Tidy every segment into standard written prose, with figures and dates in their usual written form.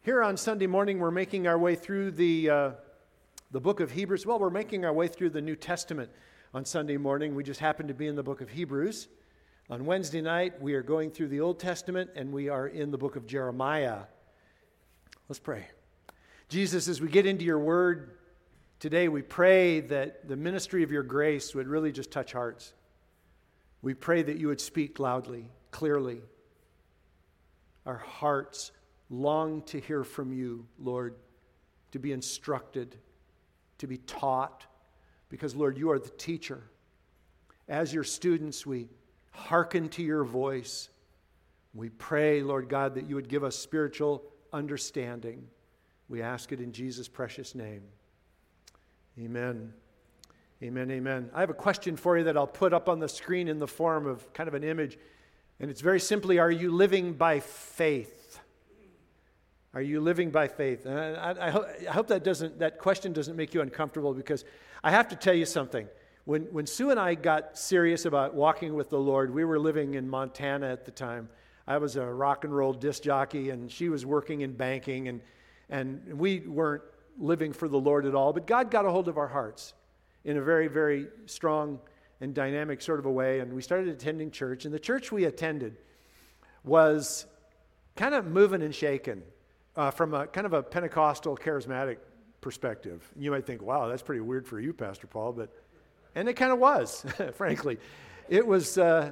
Here on Sunday morning, we're making our way through the book of Hebrews. Well, we're making our way through the New Testament on Sunday morning. We just happen to be in the book of Hebrews. On Wednesday night, we are going through the Old Testament, and we are in the book of Jeremiah. Let's pray. Jesus, as we get into your word today, we pray that the ministry of your grace would really just touch hearts. We pray that you would speak loudly, clearly. Our hearts long to hear from you, Lord, to be instructed, to be taught, because, Lord, you are the teacher. As your students, we hearken to your voice. We pray, Lord God, that you would give us spiritual understanding. We ask it in Jesus' precious name. Amen. Amen, amen. I have a question for you that I'll put up on the screen in the form of kind of an image, and it's very simply, are you living by faith? Are you living by faith? And I hope that question doesn't make you uncomfortable, because I have to tell you something. When Sue and I got serious about walking with the Lord, we were living in Montana at the time. I was a rock and roll disc jockey, and she was working in banking, and we weren't living for the Lord at all. But God got a hold of our hearts in a very, very strong and dynamic sort of a way, and we started attending church. And the church we attended was kind of moving and shaking. From a kind of a Pentecostal charismatic perspective. You might think, wow, that's pretty weird for you, Pastor Paul, and it kind of was, frankly. It was, and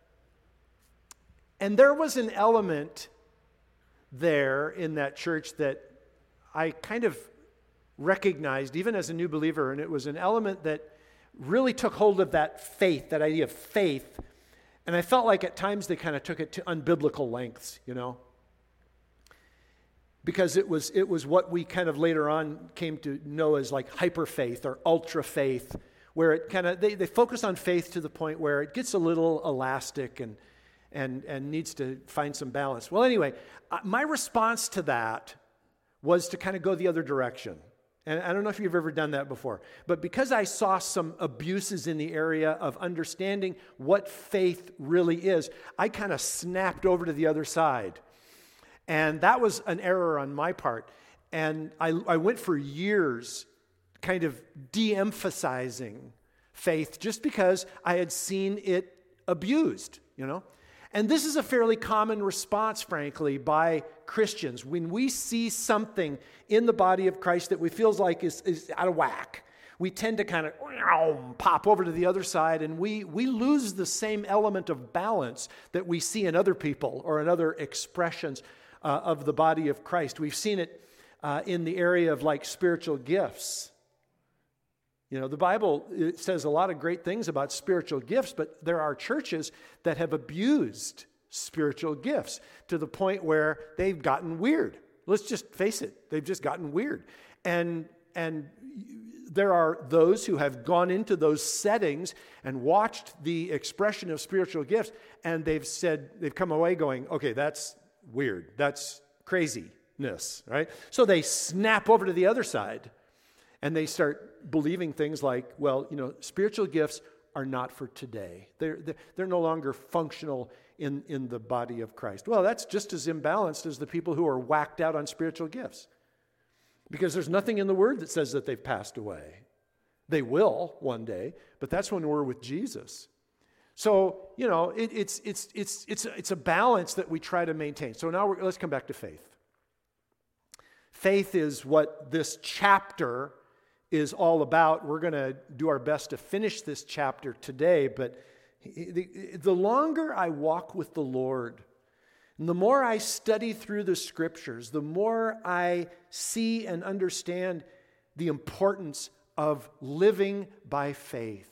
there was an element there in that church that I kind of recognized, even as a new believer, and it was an element that really took hold of that faith, that idea of faith, and I felt like at times they kind of took it to unbiblical lengths, you know? Because it was what we kind of later on came to know as like hyper faith or ultra faith, where it kind of they focus on faith to the point where it gets a little elastic and needs to find some balance. Well, anyway, my response to that was to kind of go the other direction. And I don't know if you've ever done that before, but because I saw some abuses in the area of understanding what faith really is, I kind of snapped over to the other side. And that was an error on my part. And I went for years kind of de-emphasizing faith just because I had seen it abused, you know. And this is a fairly common response, frankly, by Christians. When we see something in the body of Christ that we feel like is out of whack, we tend to kind of pop over to the other side, and we lose the same element of balance that we see in other people or in other expressions of the body of Christ. We've seen it in the area of like spiritual gifts. You know, the Bible it says a lot of great things about spiritual gifts, but there are churches that have abused spiritual gifts to the point where they've gotten weird. Let's just face it, they've just gotten weird. And there are those who have gone into those settings and watched the expression of spiritual gifts, and they've come away going, okay, that's weird. That's craziness, right? So they snap over to the other side and they start believing things like, well, you know, spiritual gifts are not for today. They're no longer functional in the body of Christ. Well, that's just as imbalanced as the people who are whacked out on spiritual gifts, because there's nothing in the Word that says that they've passed away. They will one day, but that's when we're with Jesus. So, you know, it's a balance that we try to maintain. So now let's come back to faith. Faith is what this chapter is all about. We're going to do our best to finish this chapter today, but the longer I walk with the Lord, and the more I study through the Scriptures, the more I see and understand the importance of living by faith.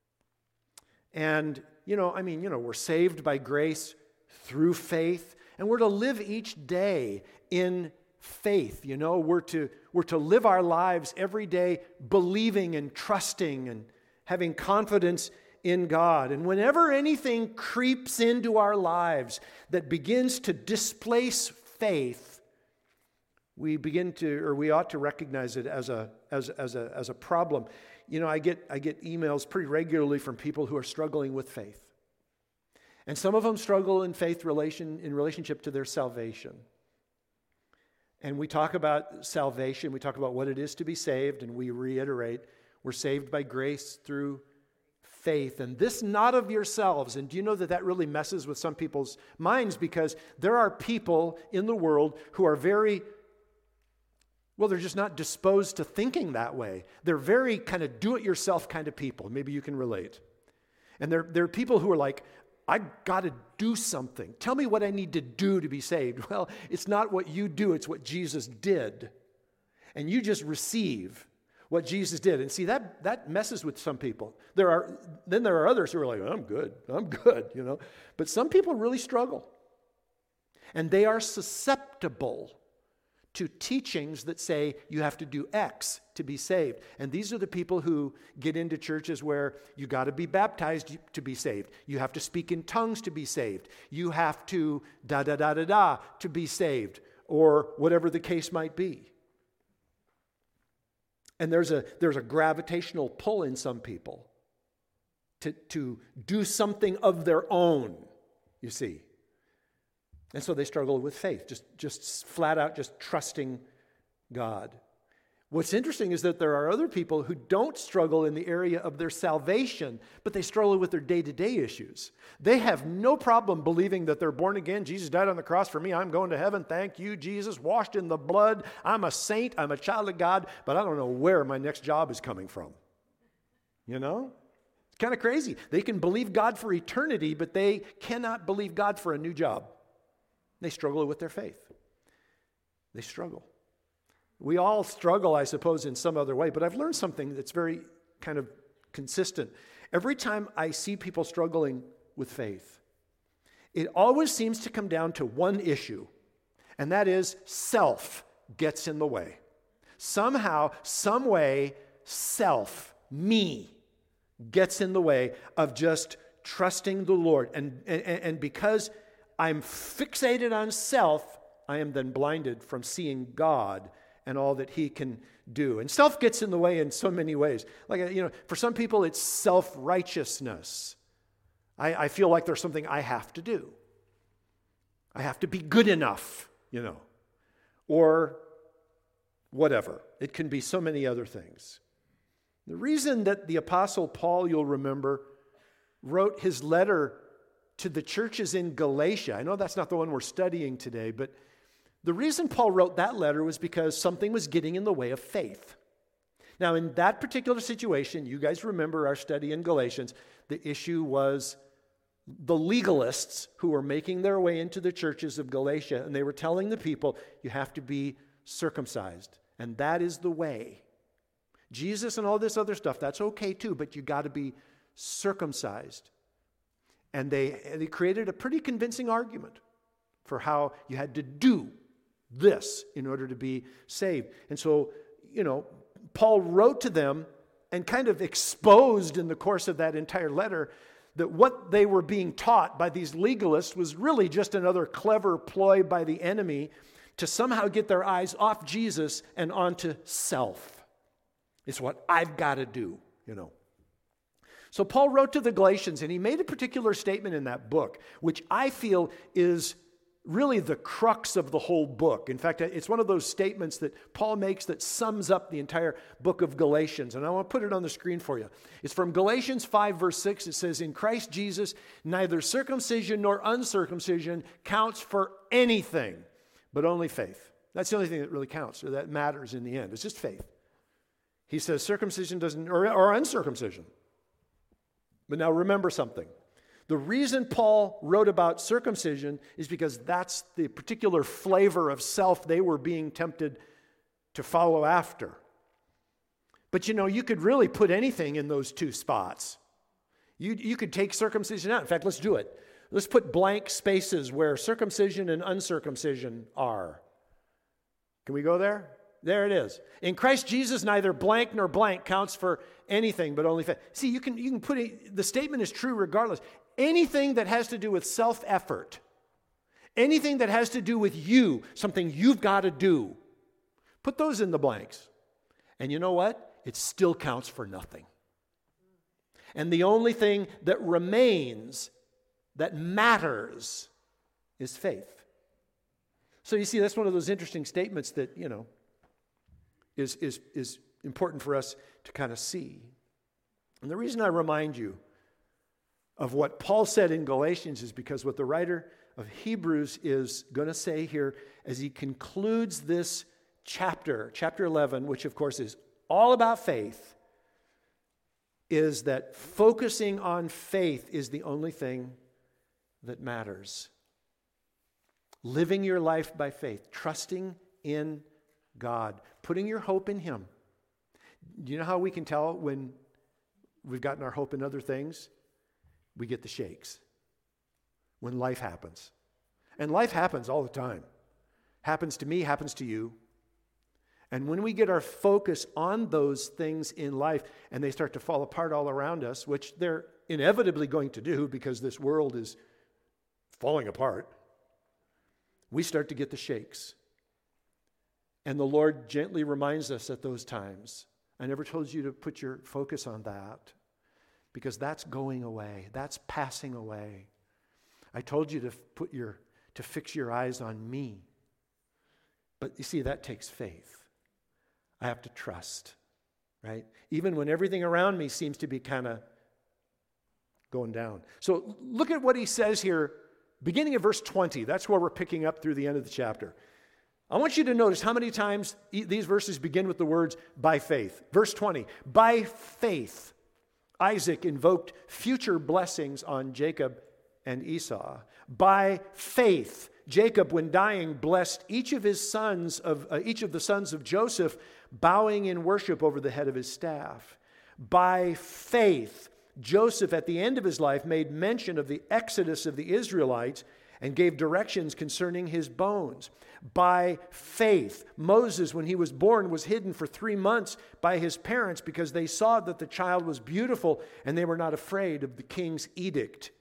And, we're saved by grace through faith, and we're to live each day in faith. You know, we're to live our lives every day believing and trusting and having confidence in God. And whenever anything creeps into our lives that begins to displace faith, we ought to recognize it as a problem. You know, I get emails pretty regularly from people who are struggling with faith. And some of them struggle in faith in relationship to their salvation. And we talk about salvation, we talk about what it is to be saved, and we reiterate, we're saved by grace through faith. And this not of yourselves. And do you know that that really messes with some people's minds? Because there are people in the world who are very, well, they're just not disposed to thinking that way. They're very kind of do-it-yourself kind of people. Maybe you can relate. And they're people who are like, I got to do something. Tell me what I need to do to be saved. Well, it's not what you do, it's what Jesus did. And you just receive what Jesus did. And see, that messes with some people. There are others who are like, I'm good, you know. But some people really struggle. And they are susceptible to teachings that say you have to do X to be saved. And these are the people who get into churches where you got to be baptized to be saved. You have to speak in tongues to be saved. You have to da-da-da-da-da to be saved, or whatever the case might be. And there's a gravitational pull in some people to do something of their own, you see. And so they struggle with faith, just flat out just trusting God. What's interesting is that there are other people who don't struggle in the area of their salvation, but they struggle with their day-to-day issues. They have no problem believing that they're born again. Jesus died on the cross for me. I'm going to heaven. Thank you, Jesus. Washed in the blood. I'm a saint. I'm a child of God, but I don't know where my next job is coming from. You know? It's kind of crazy. They can believe God for eternity, but they cannot believe God for a new job. They struggle with their faith. They struggle. We all struggle, I suppose, in some other way, but I've learned something that's very kind of consistent. Every time I see people struggling with faith, it always seems to come down to one issue, and that is self gets in the way. Somehow, some way, self, me, gets in the way of just trusting the Lord. And because I'm fixated on self, I am then blinded from seeing God and all that He can do. And self gets in the way in so many ways. Like, you know, for some people it's self-righteousness. I feel like there's something I have to do. I have to be good enough, you know, or whatever. It can be so many other things. The reason that the Apostle Paul, you'll remember, wrote his letter to the churches in Galatia. I know that's not the one we're studying today, but the reason Paul wrote that letter was because something was getting in the way of faith. Now, in that particular situation, you guys remember our study in Galatians, the issue was the legalists who were making their way into the churches of Galatia, and they were telling the people, you have to be circumcised, and that is the way. Jesus and all this other stuff, that's okay too, but you got to be circumcised. And they created a pretty convincing argument for how you had to do this in order to be saved. And so, you know, Paul wrote to them and kind of exposed in the course of that entire letter that what they were being taught by these legalists was really just another clever ploy by the enemy to somehow get their eyes off Jesus and onto self. It's what I've got to do, you know. So Paul wrote to the Galatians, and he made a particular statement in that book, which I feel is really the crux of the whole book. In fact, it's one of those statements that Paul makes that sums up the entire book of Galatians, and I want to put it on the screen for you. It's from Galatians 5, verse 6. It says, in Christ Jesus, neither circumcision nor uncircumcision counts for anything, but only faith. That's the only thing that really counts, or that matters in the end. It's just faith. He says circumcision doesn't, or uncircumcision. But now remember something. The reason Paul wrote about circumcision is because that's the particular flavor of self they were being tempted to follow after. But you know, you could really put anything in those two spots. You could take circumcision out. In fact, let's do it. Let's put blank spaces where circumcision and uncircumcision are. Can we go there? There it is. In Christ Jesus, neither blank nor blank counts for anything but only faith. See, you can put it, the statement is true regardless. Anything that has to do with self-effort, anything that has to do with you, something you've got to do, put those in the blanks. And you know what? It still counts for nothing. And the only thing that remains, that matters, is faith. So you see, that's one of those interesting statements that, is important for us to kind of see. And the reason I remind you of what Paul said in Galatians is because what the writer of Hebrews is going to say here as he concludes this chapter 11, which of course is all about faith, is that focusing on faith is the only thing that matters. Living your life by faith, trusting in God, putting your hope in Him. Do you know how we can tell when we've gotten our hope in other things? We get the shakes when life happens. And life happens all the time. Happens to me, happens to you. And when we get our focus on those things in life and they start to fall apart all around us, which they're inevitably going to do because this world is falling apart, we start to get the shakes. And the Lord gently reminds us at those times, I never told you to put your focus on that because that's going away. That's passing away. I told you to fix your eyes on me. But you see, that takes faith. I have to trust, right? Even when everything around me seems to be kind of going down. So look at what he says here, beginning of verse 20. That's where we're picking up through the end of the chapter. I want you to notice how many times these verses begin with the words, by faith. Verse 20, by faith, Isaac invoked future blessings on Jacob and Esau. By faith, Jacob, when dying, blessed each of the sons of Joseph, bowing in worship over the head of his staff. By faith, Joseph, at the end of his life, made mention of the exodus of the Israelites and gave directions concerning his bones. By faith, Moses, when he was born, was hidden for 3 months by his parents because they saw that the child was beautiful and they were not afraid of the king's edict.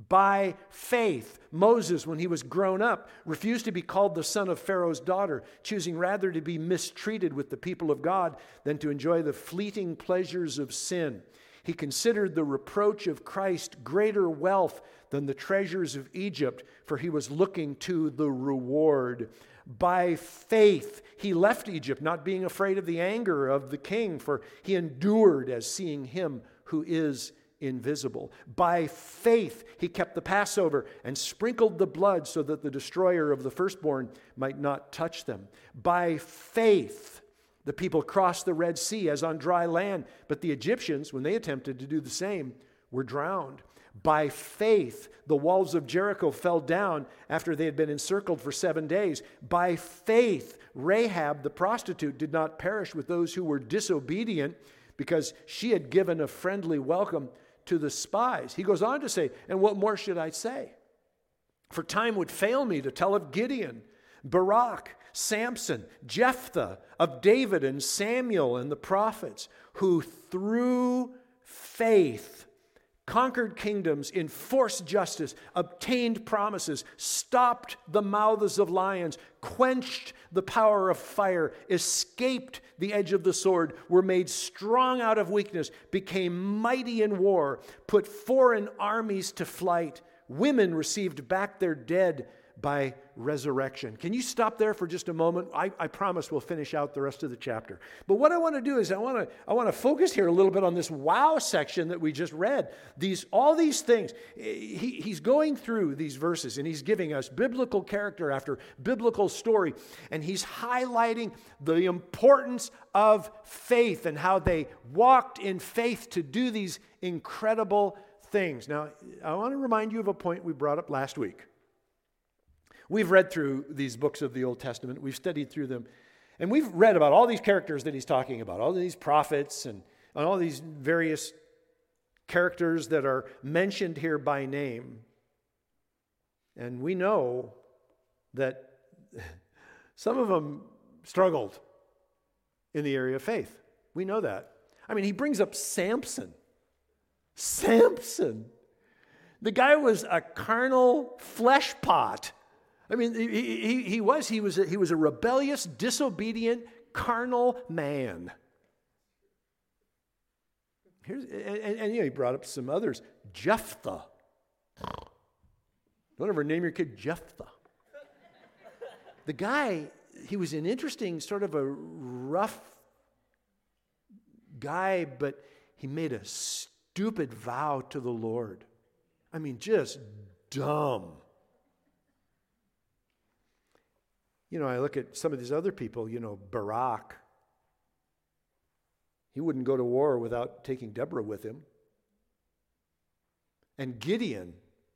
By faith, Moses, when he was grown up, refused to be called the son of Pharaoh's daughter, choosing rather to be mistreated with the people of God than to enjoy the fleeting pleasures of sin. He considered the reproach of Christ greater wealth than the treasures of Egypt, for he was looking to the reward. By faith, he left Egypt, not being afraid of the anger of the king, for he endured as seeing him who is invisible. By faith, he kept the Passover and sprinkled the blood so that the destroyer of the firstborn might not touch them. By faith, the people crossed the Red Sea as on dry land, but the Egyptians, when they attempted to do the same, were drowned. By faith, the walls of Jericho fell down after they had been encircled for 7 days. By faith, Rahab the prostitute did not perish with those who were disobedient because she had given a friendly welcome to the spies. He goes on to say, and what more should I say? For time would fail me to tell of Gideon, Barak, Samson, Jephthah, of David and Samuel and the prophets, who through faith conquered kingdoms, enforced justice, obtained promises, stopped the mouths of lions, quenched the power of fire, escaped the edge of the sword, were made strong out of weakness, became mighty in war, put foreign armies to flight. Women received back their dead by resurrection. Can you stop there for just a moment? I promise we'll finish out the rest of the chapter. But what I want to do is I want to focus here a little bit on this wow section that we just read. All these things. He's going through these verses and he's giving us biblical character after biblical story, and he's highlighting the importance of faith and how they walked in faith to do these incredible things. Now, I want to remind you of a point we brought up last week. We've read through these books of the Old Testament. We've studied through them. And we've read about all these characters that he's talking about, all these prophets and all these various characters that are mentioned here by name. And we know that some of them struggled in the area of faith. We know that. I mean, he brings up Samson. Samson. The guy was a carnal flesh pot. I mean, he was a rebellious, disobedient, carnal man. And he brought up some others. Jephthah. Don't ever name your kid Jephthah. the guy, he was an interesting, sort of a rough guy, but he made a stupid vow to the Lord. I mean, just dumb. I look at some of these other people, Barak. He wouldn't go to war without taking Deborah with him. And Gideon.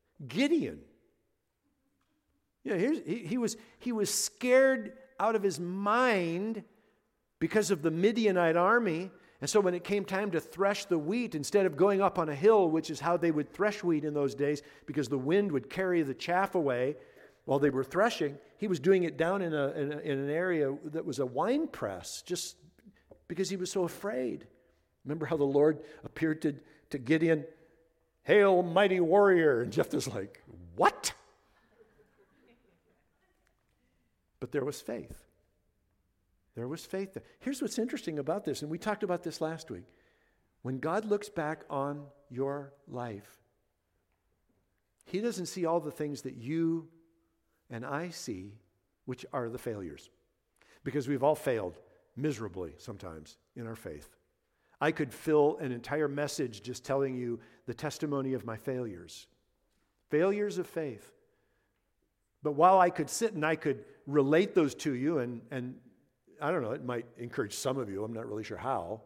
He was scared out of his mind because of the Midianite army. And so when it came time to thresh the wheat, instead of going up on a hill, which is how they would thresh wheat in those days, because the wind would carry the chaff away while they were threshing, he was doing it down in an area that was a wine press, just because he was so afraid. Remember how the Lord appeared to Gideon? Hail, mighty warrior. And Jephthah's like, what? But there was faith. There was faith there. Here's what's interesting about this, and we talked about this last week. When God looks back on your life, He doesn't see all the things that you and I see, which are the failures. Because we've all failed miserably sometimes in our faith. I could fill an entire message just telling you the testimony of my failures. Failures of faith. But while I could sit and I could relate those to you, and I don't know, it might encourage some of you, I'm not really sure how,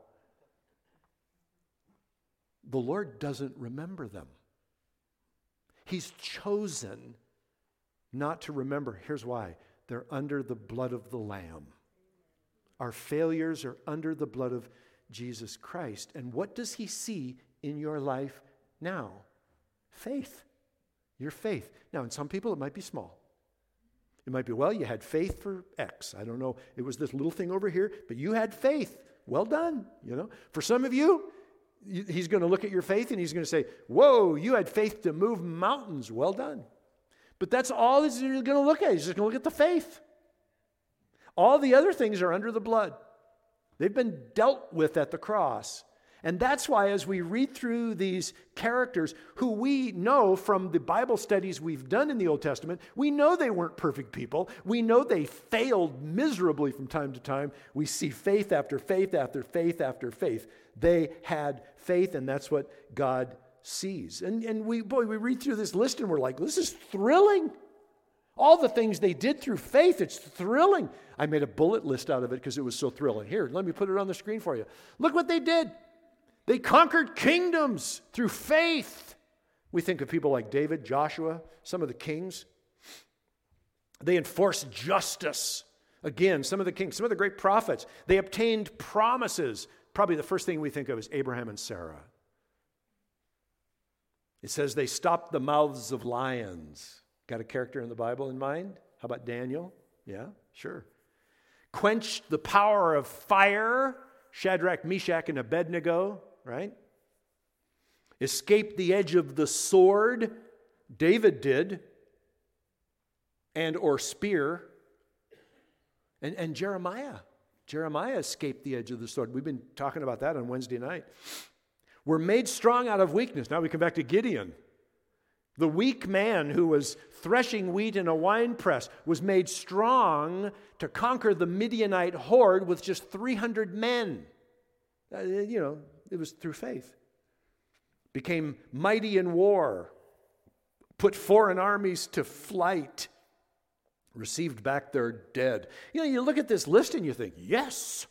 the Lord doesn't remember them. He's chosen not to remember. Here's why. They're under the blood of the Lamb. Our failures are under the blood of Jesus Christ. And what does He see in your life now? Faith. Your faith. Now, in some people, it might be small. It might be, well, you had faith for X. I don't know. It was this little thing over here, but you had faith. Well done. For some of you, He's going to look at your faith and He's going to say, whoa, you had faith to move mountains. Well done. But that's all He's going to look at. He's just going to look at the faith. All the other things are under the blood. They've been dealt with at the cross. And that's why as we read through these characters who we know from the Bible studies we've done in the Old Testament, we know they weren't perfect people. We know they failed miserably from time to time. We see faith after faith after faith after faith. They had faith, and that's what God sees. And we read through this list and we're like, this is thrilling. All the things they did through faith, it's thrilling. I made a bullet list out of it because it was so thrilling. Here, let me put it on the screen for you. Look what they did. They conquered kingdoms through faith. We think of people like David, Joshua, some of the kings. They enforced justice. Again, some of the kings, some of the great prophets. They obtained promises. Probably the first thing we think of is Abraham and Sarah. It says they stopped the mouths of lions. Got a character in the Bible in mind? How about Daniel? Yeah, sure. Quenched the power of fire. Shadrach, Meshach, and Abednego, right? Escaped the edge of the sword. David did. And or spear. And Jeremiah. Jeremiah escaped the edge of the sword. We've been talking about that on Wednesday night. Were made strong out of weakness. Now we come back to Gideon. The weak man who was threshing wheat in a wine press was made strong to conquer the Midianite horde with just 300 men. It was through faith. Became mighty in war. Put foreign armies to flight. Received back their dead. You look at this list and you think, yes,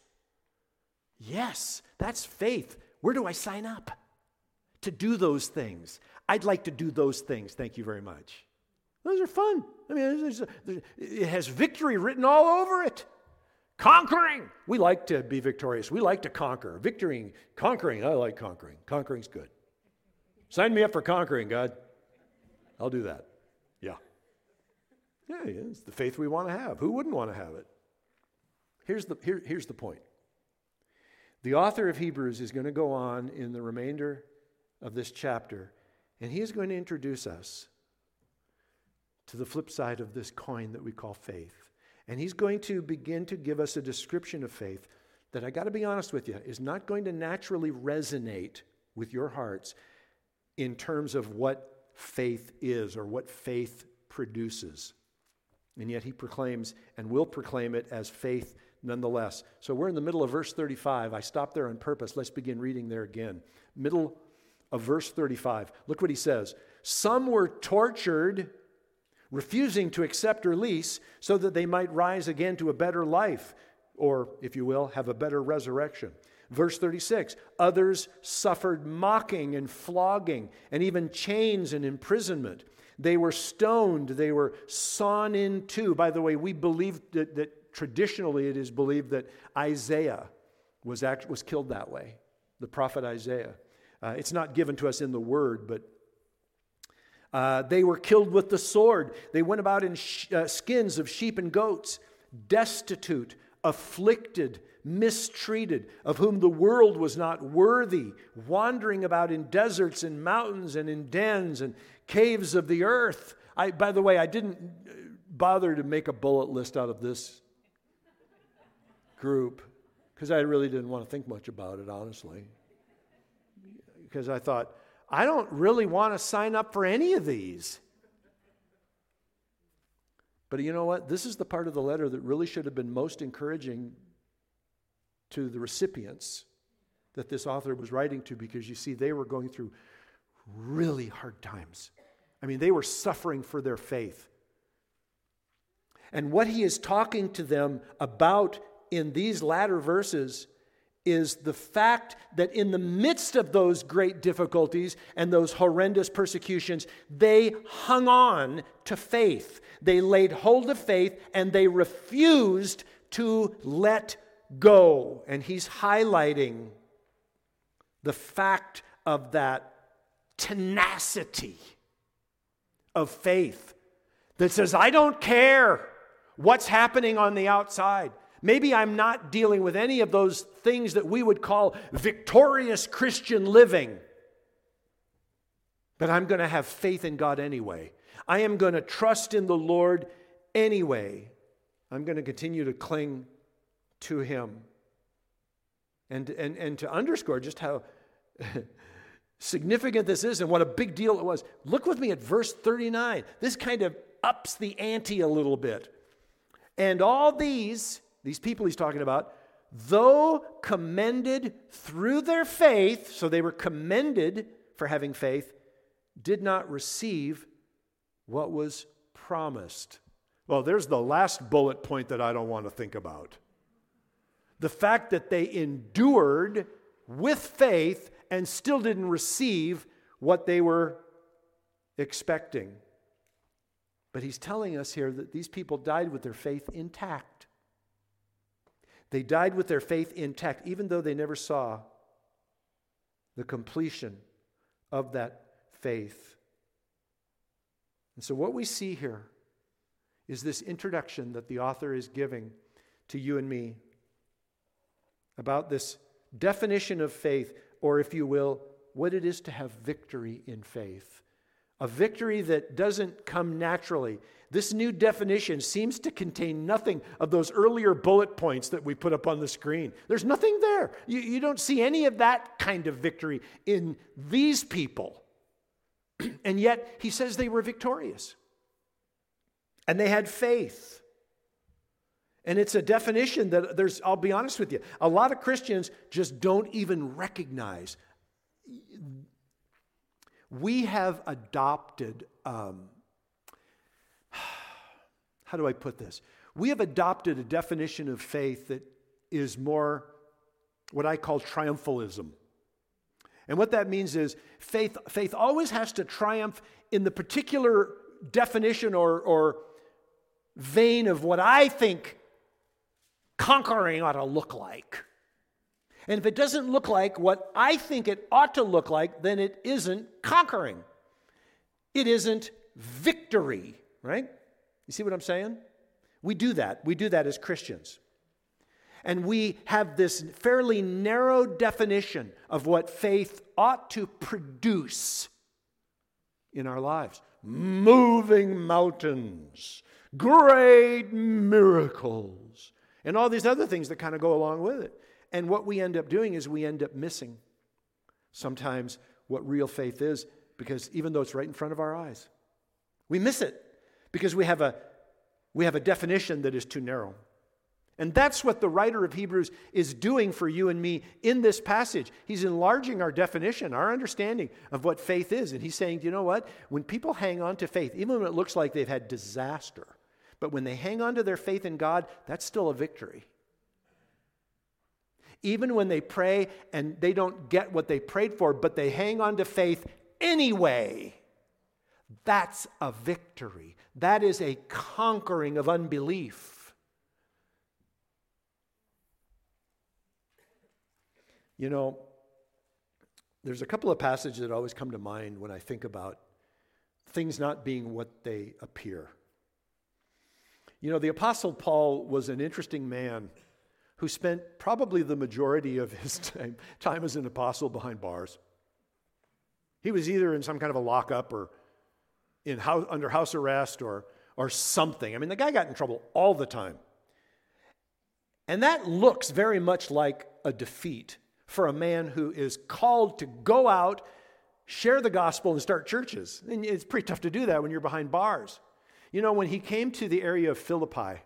that's faith. Where do I sign up to do those things? I'd like to do those things. Thank you very much. Those are fun. I mean, it has victory written all over it. Conquering. We like to be victorious. We like to conquer. Conquering. I like conquering. Conquering's good. Sign me up for conquering, God. I'll do that. Yeah. Yeah, it's the faith we want to have. Who wouldn't want to have it? Here's the point. The author of Hebrews is going to go on in the remainder of this chapter, and he is going to introduce us to the flip side of this coin that we call faith. And he's going to begin to give us a description of faith that, I got to be honest with you, is not going to naturally resonate with your hearts in terms of what faith is or what faith produces. And yet he proclaims and will proclaim it as faith nonetheless. So we're in the middle of verse 35. I stopped there on purpose. Let's begin reading there again. Middle of verse 35. Look what he says. Some were tortured, refusing to accept release so that they might rise again to a better life, or, if you will, have a better resurrection. Verse 36, others suffered mocking and flogging and even chains and imprisonment. They were stoned, they were sawn in two. By the way, we believe that traditionally it is believed that Isaiah was killed that way, the prophet Isaiah. It's not given to us in the word, but they were killed with the sword. They went about in skins of sheep and goats, destitute, afflicted, mistreated, of whom the world was not worthy, wandering about in deserts and mountains and in dens and caves of the earth. By the way, I didn't bother to make a bullet list out of this group because I really didn't want to think much about it, honestly. Because I thought, I don't really want to sign up for any of these. But you know what? This is the part of the letter that really should have been most encouraging to the recipients that this author was writing to, because you see, they were going through really hard times. I mean, they were suffering for their faith. And what he is talking to them about in these latter verses is the fact that in the midst of those great difficulties and those horrendous persecutions, they hung on to faith. They laid hold of faith and they refused to let go. And he's highlighting the fact of that tenacity of faith that says, I don't care what's happening on the outside. Maybe I'm not dealing with any of those things that we would call victorious Christian living. But I'm going to have faith in God anyway. I am going to trust in the Lord anyway. I'm going to continue to cling to Him. And to underscore just how significant this is and what a big deal it was, look with me at verse 39. This kind of ups the ante a little bit. And all these people he's talking about, though commended through their faith, so they were commended for having faith, did not receive what was promised. Well, there's the last bullet point that I don't want to think about. The fact that they endured with faith and still didn't receive what they were expecting. But he's telling us here that these people died with their faith intact. They died with their faith intact, even though they never saw the completion of that faith. And so what we see here is this introduction that the author is giving to you and me about this definition of faith, or if you will, what it is to have victory in faith. A victory that doesn't come naturally. This new definition seems to contain nothing of those earlier bullet points that we put up on the screen. There's nothing there. You don't see any of that kind of victory in these people. And yet, he says they were victorious. And they had faith. And it's a definition that I'll be honest with you, a lot of Christians just don't even recognize. We have adopted, how do I put this? We have adopted a definition of faith that is more what I call triumphalism. And what that means is faith always has to triumph in the particular definition or vein of what I think conquering ought to look like. And if it doesn't look like what I think it ought to look like, then it isn't conquering. It isn't victory, right? You see what I'm saying? We do that. We do that as Christians. And we have this fairly narrow definition of what faith ought to produce in our lives. Moving mountains, great miracles, and all these other things that kind of go along with it. And what we end up doing is we end up missing sometimes what real faith is, because even though it's right in front of our eyes, we miss it because we have a We have a definition that is too narrow. And that's what the writer of Hebrews is doing for you and me in this passage. He's enlarging our definition, our understanding of what faith is. And he's saying, you know what? When people hang on to faith, even when it looks like they've had disaster, but when they hang on to their faith in God, that's still a victory. Even when they pray and they don't get what they prayed for, but they hang on to faith anyway, that's a victory. That is a conquering of unbelief. You know, there's a couple of passages that always come to mind when I think about things not being what they appear. You know, the Apostle Paul was an interesting man who spent probably the majority of his time as an apostle behind bars. He was either in some kind of a lockup or under house arrest or something. I mean, the guy got in trouble all the time. And that looks very much like a defeat for a man who is called to go out, share the gospel, and start churches. And it's pretty tough to do that when you're behind bars. You know, when he came to the area of Philippi,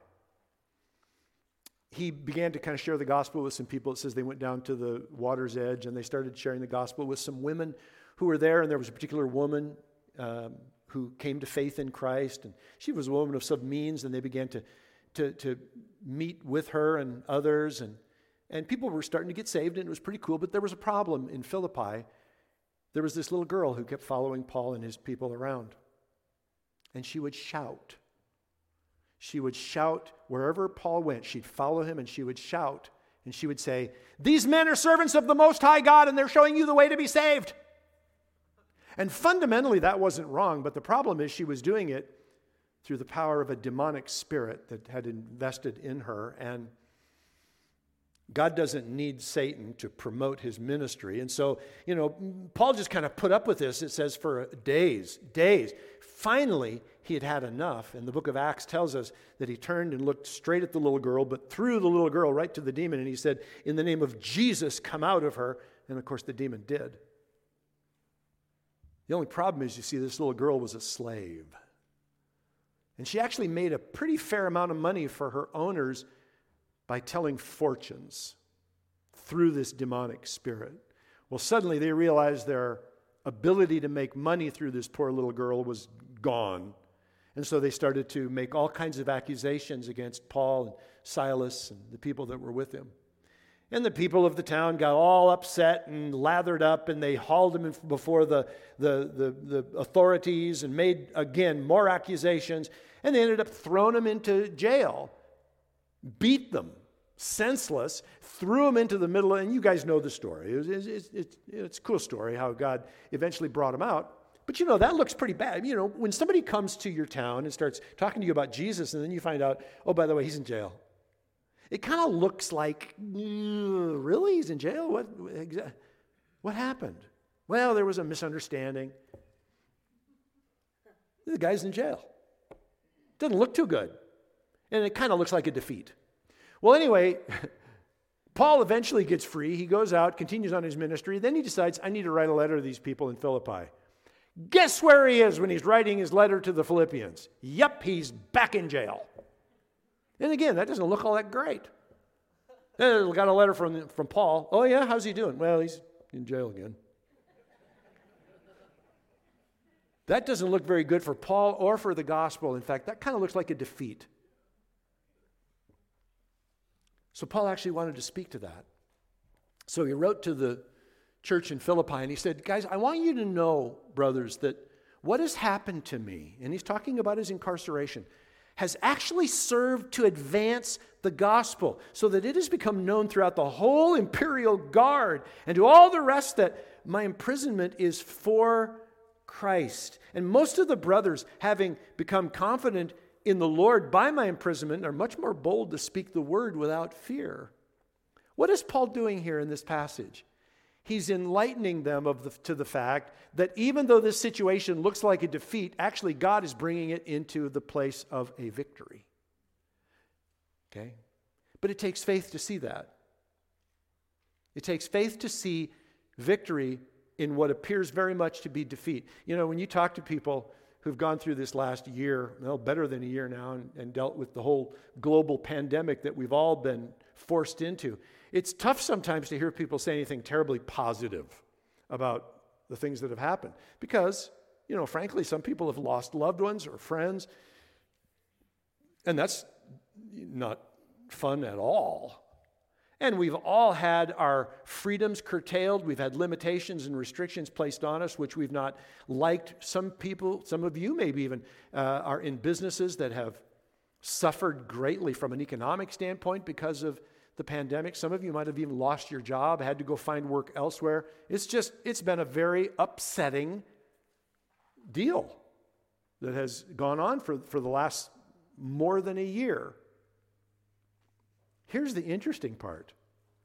he began to kind of share the gospel with some people. It says they went down to the water's edge and they started sharing the gospel with some women who were there. And there was a particular woman who came to faith in Christ. And she was a woman of some means, and they began to meet with her and others. And people were starting to get saved, and it was pretty cool. But there was a problem in Philippi. There was this little girl who kept following Paul and his people around. And she would shout. She would shout wherever Paul went. She'd follow him, and she would shout. And she would say, "These men are servants of the Most High God, and they're showing you the way to be saved." And fundamentally, that wasn't wrong. But the problem is she was doing it through the power of a demonic spirit that had invested in her. And God doesn't need Satan to promote his ministry. And so, you know, Paul just kind of put up with this, it says, for days. Finally, he had had enough. And the book of Acts tells us that he turned and looked straight at the little girl, but threw the little girl right to the demon. And he said, "In the name of Jesus, come out of her." And of course, the demon did. The only problem is, you see, this little girl was a slave. And she actually made a pretty fair amount of money for her owners by telling fortunes through this demonic spirit. Well, suddenly they realized their ability to make money through this poor little girl was gone. And so they started to make all kinds of accusations against Paul and Silas and the people that were with him. And the people of the town got all upset and lathered up, and they hauled him before the authorities and made, again, more accusations. And they ended up throwing him into jail. Beat them senseless, threw them into the middle, and you guys know the story. It's a cool story how God eventually brought him out. But you know, that looks pretty bad. You know, when somebody comes to your town and starts talking to you about Jesus, and then you find out, oh, by the way, he's in jail. It kind of looks like, really? He's in jail? What happened? Well, there was a misunderstanding. The guy's in jail. Doesn't look too good. And it kind of looks like a defeat. Well, anyway, Paul eventually gets free. He goes out, continues on his ministry. Then he decides, I need to write a letter to these people in Philippi. Guess where he is when he's writing his letter to the Philippians? Yep, he's back in jail. And again, that doesn't look all that great. Then got a letter from Paul. Oh yeah, how's he doing? Well, he's in jail again. That doesn't look very good for Paul or for the gospel. In fact, that kind of looks like a defeat. So Paul actually wanted to speak to that. So he wrote to the church in Philippi, and he said, guys, I want you to know, brothers, that what has happened to me, and he's talking about his incarceration, has actually served to advance the gospel so that it has become known throughout the whole imperial guard and to all the rest that my imprisonment is for Christ. And most of the brothers, having become confident in the Lord by my imprisonment, are much more bold to speak the word without fear. What is Paul doing here in this passage? He's enlightening them to the fact that even though this situation looks like a defeat, actually God is bringing it into the place of a victory. Okay? But it takes faith to see that. It takes faith to see victory in what appears very much to be defeat. You know, when you talk to people who've gone through this last year, well, better than a year now, and dealt with the whole global pandemic that we've all been forced into. It's tough sometimes to hear people say anything terribly positive about the things that have happened because, frankly, some people have lost loved ones or friends, and that's not fun at all. And we've all had our freedoms curtailed. We've had limitations and restrictions placed on us, which we've not liked. Some people, some of you maybe even, are in businesses that have suffered greatly from an economic standpoint because of the pandemic. Some of you might have even lost your job, had to go find work elsewhere. It's been a very upsetting deal that has gone on for the last more than a year. Here's the interesting part.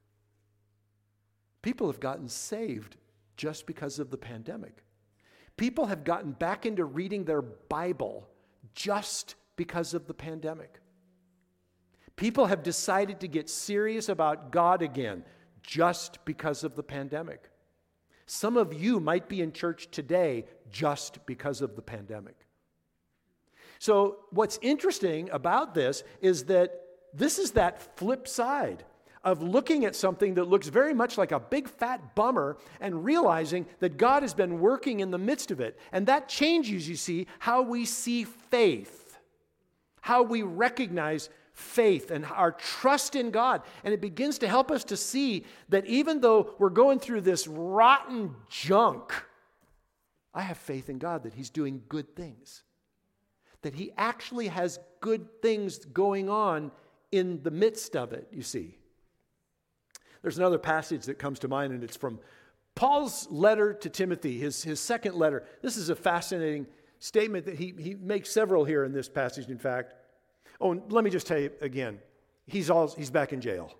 People have gotten saved just because of the pandemic. People have gotten back into reading their Bible just because of the pandemic. People have decided to get serious about God again just because of the pandemic. Some of you might be in church today just because of the pandemic. So what's interesting about this is that this is that flip side of looking at something that looks very much like a big fat bummer and realizing that God has been working in the midst of it. And that changes, you see, how we see faith, how we recognize faith and our trust in God. And it begins to help us to see that even though we're going through this rotten junk, I have faith in God that He's doing good things, that He actually has good things going on in the midst of it, you see. There's another passage that comes to mind, and it's from Paul's letter to Timothy, his second letter. This is a fascinating statement that he makes several here in this passage, in fact. Oh, and let me just tell you again, he's back in jail.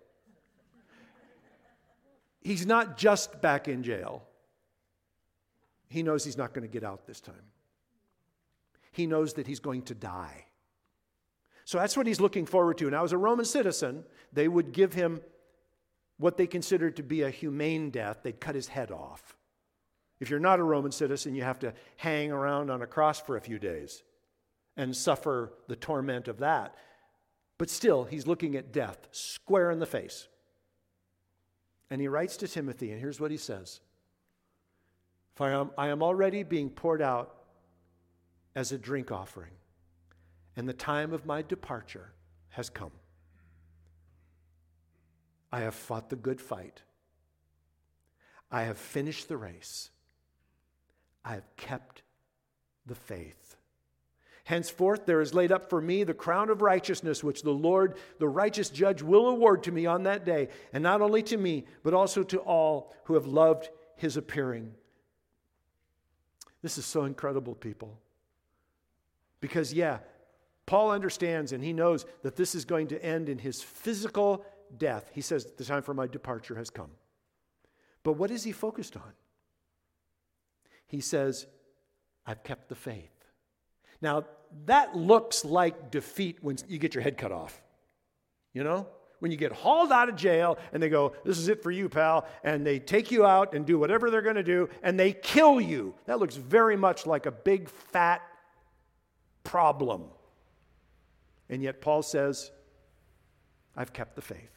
He's not just back in jail. He knows he's not going to get out this time. He knows that he's going to die. So that's what he's looking forward to. Now, as a Roman citizen, they would give him what they considered to be a humane death. They'd cut his head off. If you're not a Roman citizen, you have to hang around on a cross for a few days and suffer the torment of that. But still, he's looking at death square in the face. And he writes to Timothy, and here's what he says. For I am already being poured out as a drink offering, and the time of my departure has come. I have fought the good fight. I have finished the race. I have kept the faith. Henceforth, there is laid up for me the crown of righteousness, which the Lord, the righteous judge, will award to me on that day, and not only to me, but also to all who have loved His appearing. This is so incredible, people. Because, Paul understands and he knows that this is going to end in his physical death. He says, the time for my departure has come. But what is he focused on? He says, I've kept the faith. Now, that looks like defeat when you get your head cut off. You know? When you get hauled out of jail and they go, this is it for you, pal, and they take you out and do whatever they're going to do, and they kill you. That looks very much like a big, fat problem. And yet Paul says, I've kept the faith.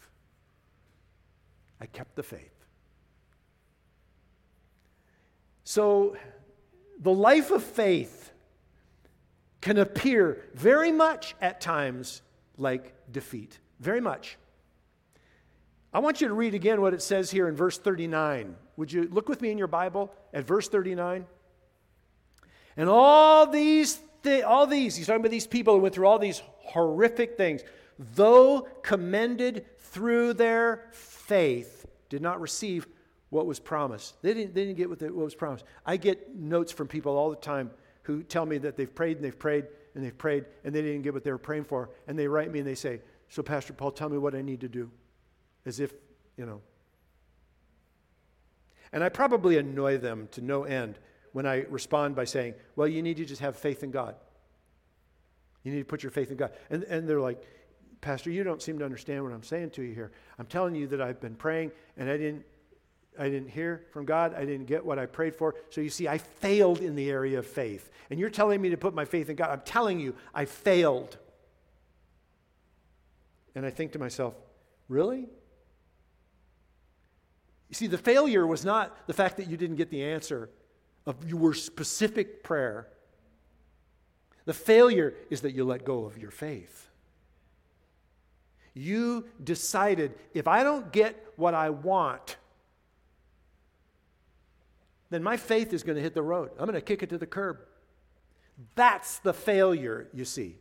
I kept the faith. So the life of faith can appear very much at times like defeat. Very much. I want you to read again what it says here in verse 39. Would you look with me in your Bible at verse 39? And all these, he's talking about these people who went through all these horrific things, though commended through their faith, did not receive what was promised. They didn't get what was promised. I get notes from people all the time who tell me that they've prayed and they've prayed and they've prayed and they didn't get what they were praying for. And they write me and they say, so Pastor Paul, tell me what I need to do. As if, And I probably annoy them to no end when I respond by saying, well, you need to just have faith in God. You need to put your faith in God. And they're like, Pastor, you don't seem to understand what I'm saying to you here. I'm telling you that I've been praying and I didn't I didn't hear from God. I didn't get what I prayed for. So you see, I failed in the area of faith. And you're telling me to put my faith in God. I'm telling you, I failed. And I think to myself, really? You see, the failure was not the fact that you didn't get the answer of your specific prayer. The failure is that you let go of your faith. You decided, if I don't get what I want, then my faith is going to hit the road. I'm going to kick it to the curb. That's the failure, you see.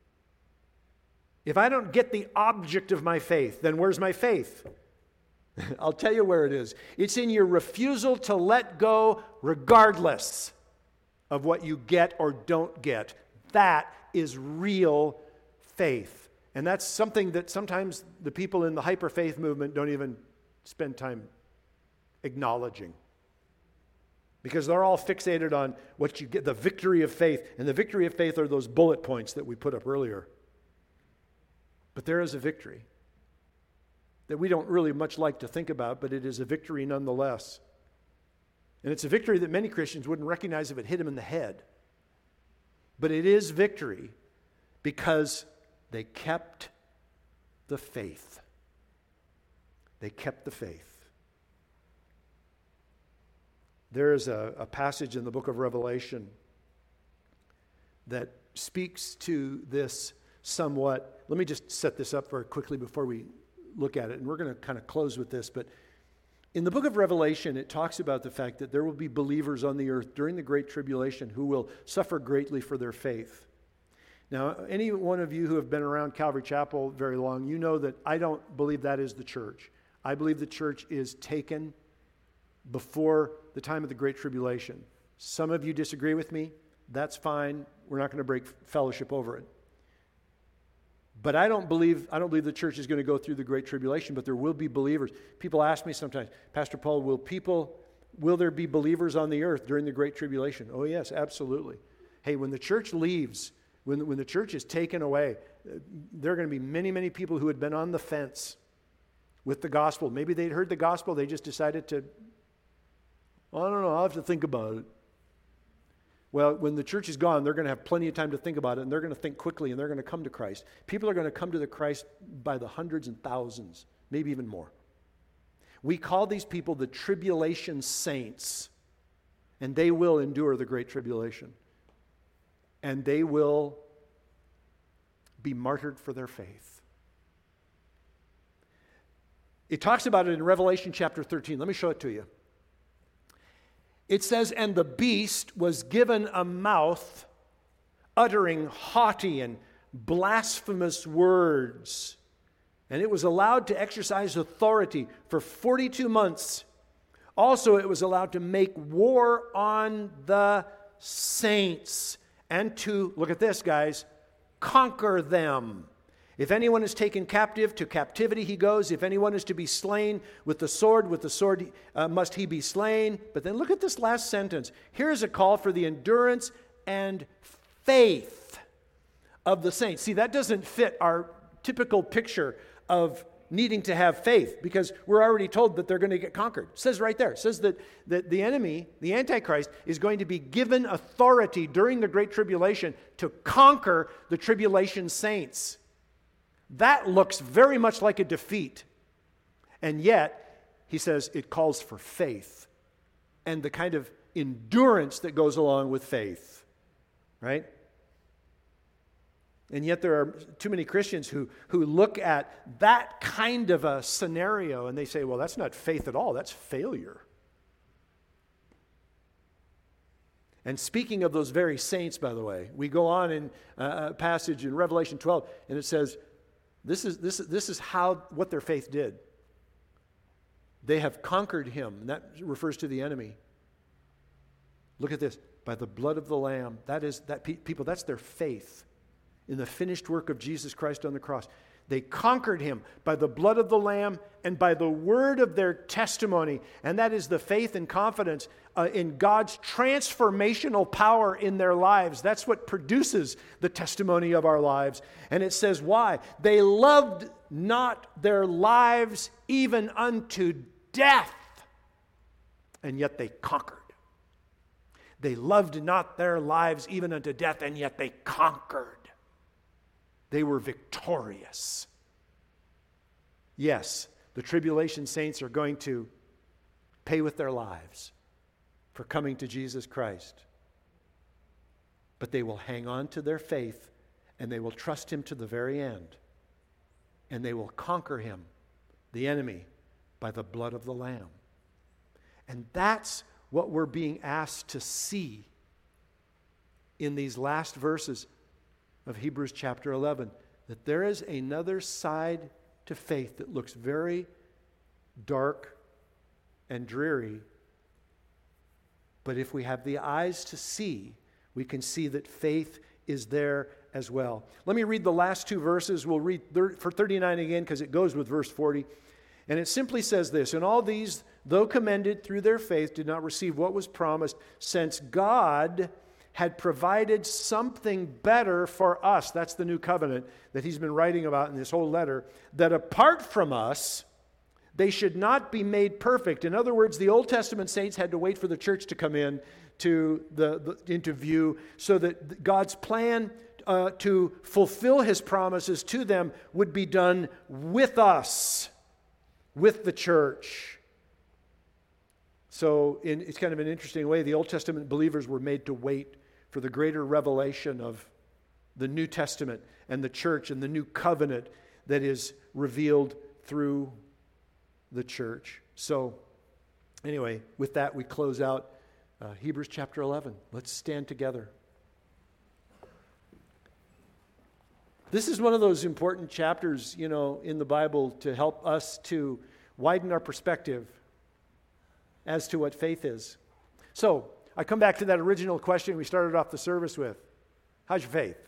If I don't get the object of my faith, then where's my faith? I'll tell you where it is. It's in your refusal to let go regardless of what you get or don't get. That is real faith. And that's something that sometimes the people in the hyper-faith movement don't even spend time acknowledging. Because they're all fixated on what you get, the victory of faith. And the victory of faith are those bullet points that we put up earlier. But there is a victory that we don't really much like to think about, but it is a victory nonetheless. And it's a victory that many Christians wouldn't recognize if it hit them in the head. But it is victory because they kept the faith. They kept the faith. There is a passage in the book of Revelation that speaks to this somewhat. Let me just set this up very quickly before we look at it, and we're going to kind of close with this. But in the book of Revelation, it talks about the fact that there will be believers on the earth during the Great Tribulation who will suffer greatly for their faith. Now, any one of you who have been around Calvary Chapel very long, you know that I don't believe that is the church. I believe the church is taken before the time of the Great Tribulation. Some of you disagree with me. That's fine. We're not going to break fellowship over it. But I don't believe the church is going to go through the Great Tribulation, but there will be believers. People ask me sometimes, Pastor Paul, will there be believers on the earth during the Great Tribulation? Oh yes, absolutely. Hey, when the church leaves, when the church is taken away, there are going to be many, many people who had been on the fence with the gospel. Maybe they'd heard the gospel, they just decided to, I don't know, I'll have to think about it. Well, when the church is gone, they're going to have plenty of time to think about it, and they're going to think quickly, and they're going to come to Christ. People are going to come to the Christ by the hundreds and thousands, maybe even more. We call these people the tribulation saints, and they will endure the Great Tribulation. And they will be martyred for their faith. It talks about it in Revelation chapter 13. Let me show it to you. It says, and the beast was given a mouth uttering haughty and blasphemous words, and it was allowed to exercise authority for 42 months. Also, it was allowed to make war on the saints and to, look at this, guys, conquer them. If anyone is taken captive, to captivity he goes. If anyone is to be slain with the sword must he be slain. But then look at this last sentence. Here's a call for the endurance and faith of the saints. See, that doesn't fit our typical picture of needing to have faith, because we're already told that they're going to get conquered. It says right there, it says that the enemy, the Antichrist, is going to be given authority during the Great Tribulation to conquer the tribulation saints. That looks very much like a defeat. And yet, he says it calls for faith and the kind of endurance that goes along with faith. Right? And yet there are too many Christians who look at that kind of a scenario and they say, well, that's not faith at all, that's failure. And speaking of those very saints, by the way, we go on in a passage in Revelation 12, and it says, this is what their faith did. They have conquered him, and that refers to the enemy. Look at this, by the blood of the Lamb. People, that's their faith in the finished work of Jesus Christ on the cross. They conquered him by the blood of the Lamb and by the word of their testimony. And that is the faith and confidence in God's transformational power in their lives. That's what produces the testimony of our lives. And it says why? They loved not their lives even unto death. and yet they conquered. They loved not their lives even unto death, and yet they conquered. They were victorious. Yes, the tribulation saints are going to pay with their lives for coming to Jesus Christ. But they will hang on to their faith, and they will trust Him to the very end. And they will conquer him, the enemy, by the blood of the Lamb. And that's what we're being asked to see in these last verses of Hebrews chapter 11, that there is another side to faith that looks very dark and dreary. But if we have the eyes to see, we can see that faith is there as well. Let me read the last two verses. We'll read for 39 again because it goes with verse 40. And it simply says this: "And all these, though commended through their faith, did not receive what was promised, since God had provided something better for us." That's the new covenant that he's been writing about in this whole letter. "That apart from us, they should not be made perfect." In other words, the Old Testament saints had to wait for the church to come in into view, so that God's plan to fulfill his promises to them would be done with us, with the church. So it's kind of an interesting way. The Old Testament believers were made to wait for the greater revelation of the New Testament and the church and the new covenant that is revealed through the church. So anyway, with that we close out Hebrews chapter 11. Let's stand together. This is one of those important chapters, in the Bible to help us to widen our perspective as to what faith is. So, I come back to that original question we started off the service with. How's your faith?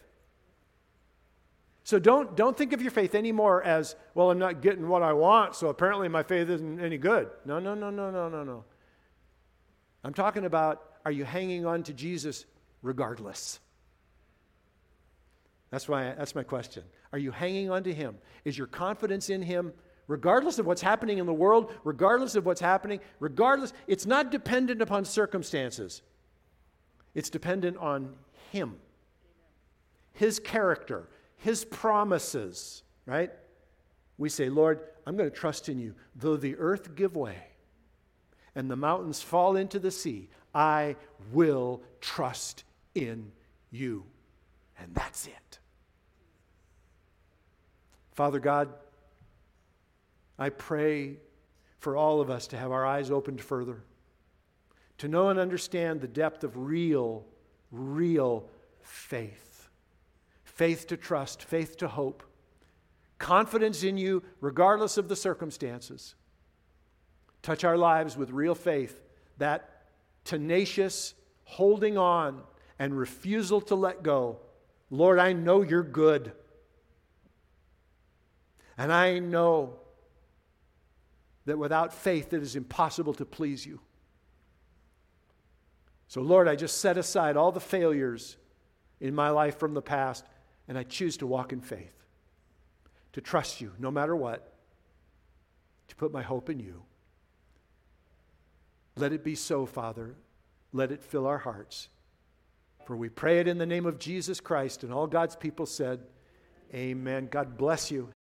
So don't think of your faith anymore as, well, I'm not getting what I want, so apparently my faith isn't any good. No. I'm talking about, are you hanging on to Jesus regardless? That's my question. Are you hanging on to him? Is your confidence in him, regardless of what's happening in the world, regardless of what's happening, it's not dependent upon circumstances. It's dependent on him, his character, his promises, right? We say, Lord, I'm going to trust in you. Though the earth give way and the mountains fall into the sea, I will trust in you. And that's it. Father God, I pray for all of us to have our eyes opened further, to know and understand the depth of real faith. Faith to trust, faith to hope, confidence in you regardless of the circumstances. Touch our lives with real faith, that tenacious holding on and refusal to let go. Lord, I know you're good. And I know that without faith it is impossible to please you. So Lord, I just set aside all the failures in my life from the past, and I choose to walk in faith, to trust you no matter what, to put my hope in you. Let it be so, Father. Let it fill our hearts. For we pray it in the name of Jesus Christ, and all God's people said, amen. God bless you.